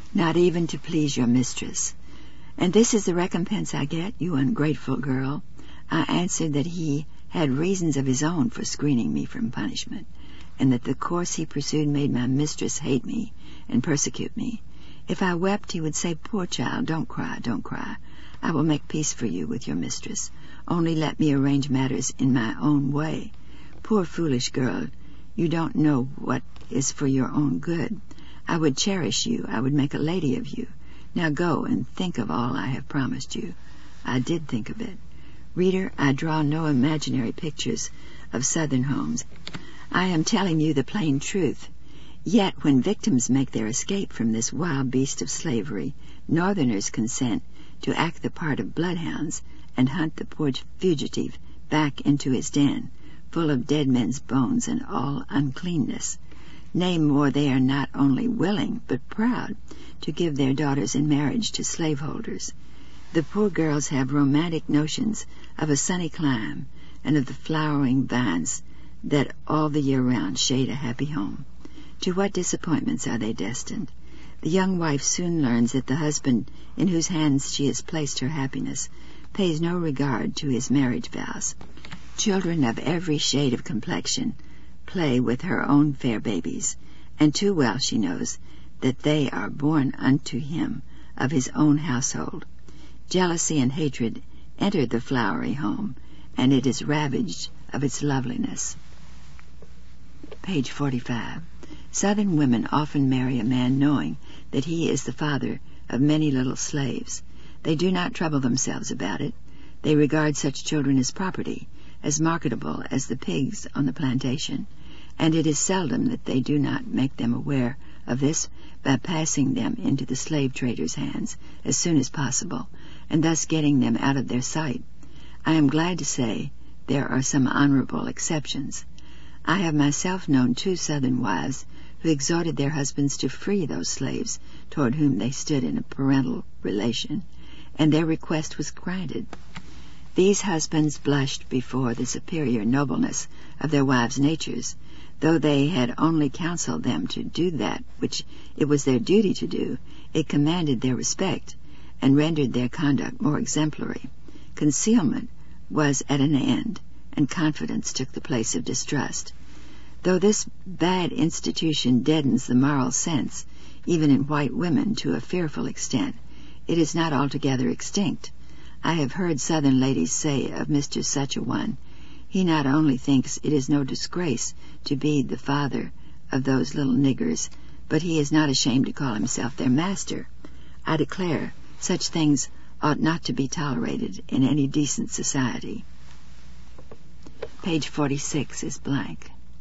not even to please your mistress. And this is the recompense I get, you ungrateful girl. I answered that he had reasons of his own for screening me from punishment, and that the course he pursued made my mistress hate me and persecute me. If I wept, he would say, "Poor child, don't cry, don't cry. I will make peace for you with your mistress. Only let me arrange matters in my own way. Poor foolish girl, you don't know what is for your own good. I would cherish you. I would make a lady of you. Now go and think of all I have promised you." I did think of it. Reader, I draw no imaginary pictures of Southern homes. I am telling you the plain truth. Yet when victims make their escape from this wild beast of slavery, Northerners consent to act the part of bloodhounds and hunt the poor fugitive back into his den, full of dead men's bones and all uncleanness. Nay, more, they are not only willing, but proud, to give their daughters in marriage to slaveholders. The poor girls have romantic notions of a sunny clime and of the flowering vines that all the year round shade a happy home. To what disappointments are they destined? The young wife soon learns that the husband in whose hands she has placed her happiness pays no regard to his marriage vows. Children of every shade of complexion play with her own fair babies, and too well she knows that they are born unto him of his own household. Jealousy and hatred enter the flowery home, and it is ravaged of its loveliness. Page 45. Southern women often marry a man knowing that he is the father of many little slaves. They do not trouble themselves about it. They regard such children as property, as marketable as the pigs on the plantation, and it is seldom that they do not make them aware of this by passing them into the slave traders' hands as soon as possible, and thus getting them out of their sight. I am glad to say there are some honorable exceptions. I have myself known 2 Southern wives who exhorted their husbands to free those slaves toward whom they stood in a parental relation, and their request was granted. These husbands blushed before the superior nobleness of their wives' natures. Though they had only counseled them to do that which it was their duty to do, it commanded their respect and rendered their conduct more exemplary. Concealment was at an end, and confidence took the place of distrust. Though this bad institution deadens the moral sense, even in white women, to a fearful extent, it is not altogether extinct. I have heard Southern ladies say of Mr. Such-a-one, "He not only thinks it is no disgrace to be the father of those little niggers, but he is not ashamed to call himself their master." I declare such things ought not to be tolerated in any decent society. Page 46 is blank.